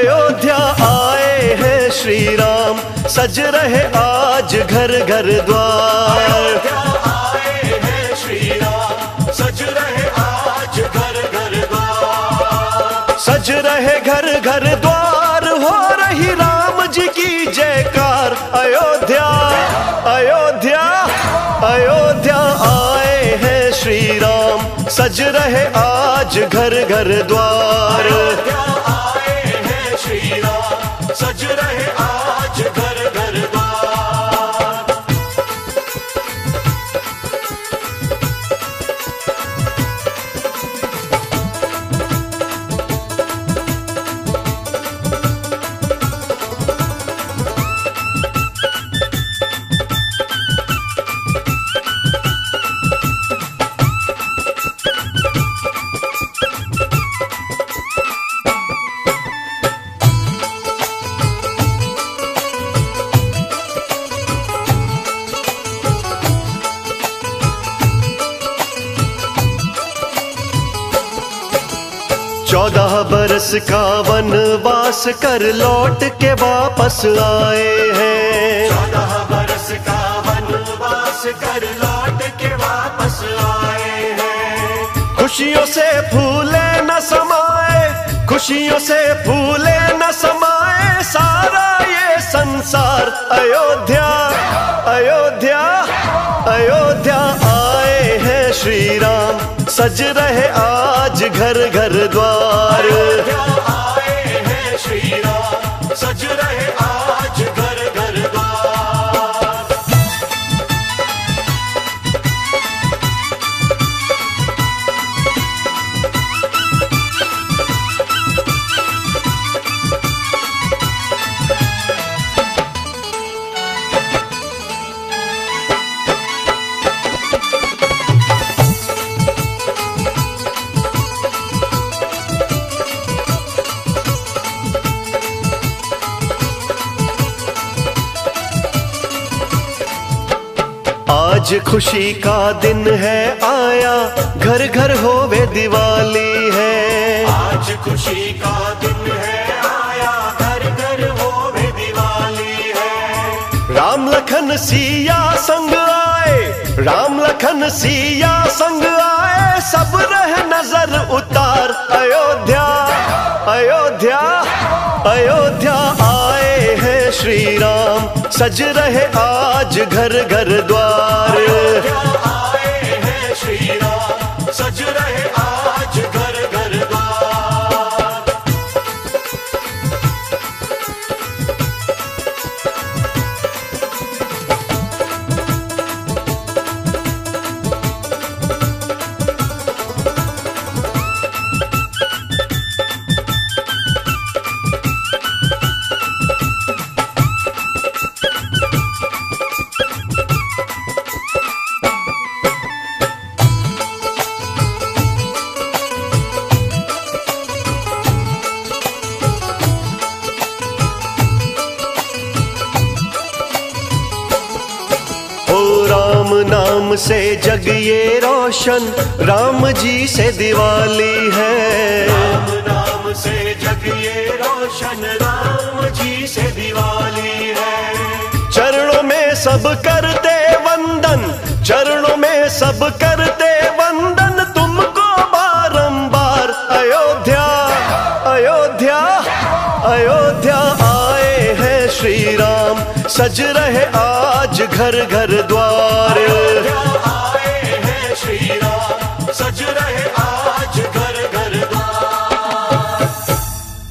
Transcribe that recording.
अयोध्या आए हैं श्री राम, सज रहे आज घर घर द्वार। अयोध्या आए हैं श्री राम, सज रहे आज घर घर द्वार। सज रहे घर घर द्वार, हो रही राम जी की जयकार। अयोध्या अयोध्या अयोध्या आए हैं श्री राम, सज रहे आज घर घर द्वार। अयोध्या आए हैं श्री राम, सज रहे आज घर घर द्वार। चौदह बरस का वनवास कर लौट के वापस आए हैं। 14 बरस का वनवास कर लौट के वापस आए हैं। खुशियों से फूले न समाए, खुशियों से फूले न समाए सारा ये संसार। अयोध्या अयोध्या अयोध्या आए हैं श्री राम, सज रहे आज घर घर द्वार। अयोध्या आए हैं श्री राम, सज रहे आज घर घर द्वार। आज खुशी का दिन है आया, घर घर होवे दिवाली है। आज खुशी का दिन है आया, घर घर होवे दिवाली है। राम लखन सिया संग आए, राम लखन सिया संग आए, सब रह नजर उतार। अयोध्या अयोध्या अयोध्या आए हैं श्री राम, सज रहे आज घर घर द्वार। अयोध्या आए हैं श्री राम, सज रहे आज घर घर द्वार। राम नाम से जग ये रोशन, राम जी से दिवाली है। राम नाम से जग ये रोशन, राम जी से दिवाली है। चरणों में सब करते वंदन, चरणों में सब करते वंदन, तुमको बारंबार। अयोध्या अयोध्या अयोध्या आए हैं श्री राम, सज रहे आज घर घर द्वार। अयोध्या आए हैं श्री राम, सज रहे